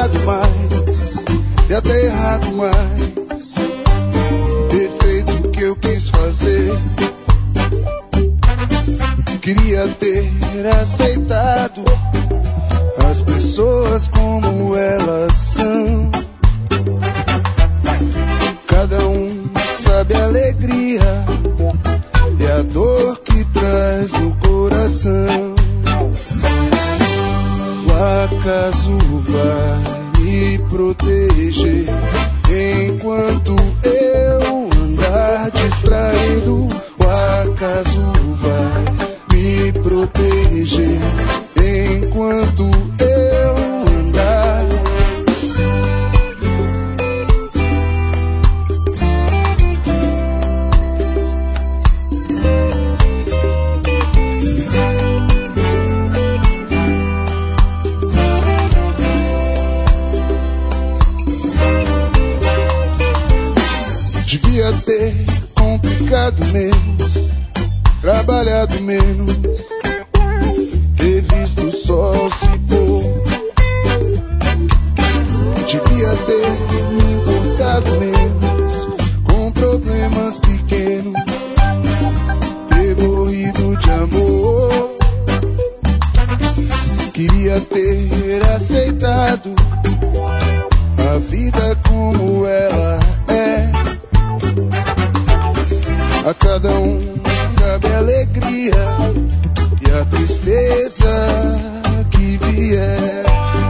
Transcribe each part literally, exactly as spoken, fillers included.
tentado mais e até errado mais, ter feito o que eu quis fazer. Queria ter aceitado as pessoas como elas são. Cada um sabe a alegria e a dor que traz no coração. O acaso vai me proteger enquanto eu andar distraído. O acaso vai me proteger enquanto eu andar. Devia ter complicado menos, trabalhado menos, ter visto o sol se pôr. Devia ter me importado menos com problemas pequenos, ter morrido de amor. Queria ter aceitado a vida como ela é. A cada um cabe a alegria e a tristeza que vier.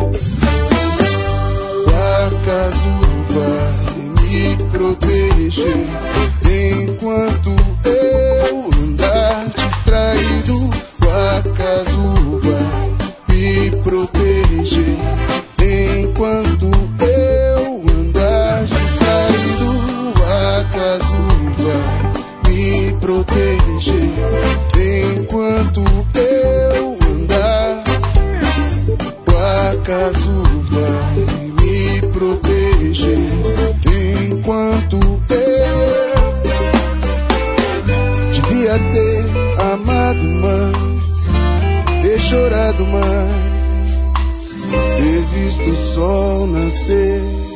O acaso vai me proteger enquanto eu andar distraído. O acaso vai me proteger enquanto eu andar distraído. O acaso vai me proteger enquanto eu andar. O acaso vai me proteger enquanto eu. Devia ter amado mais, ter chorado mais, ter visto o sol nascer.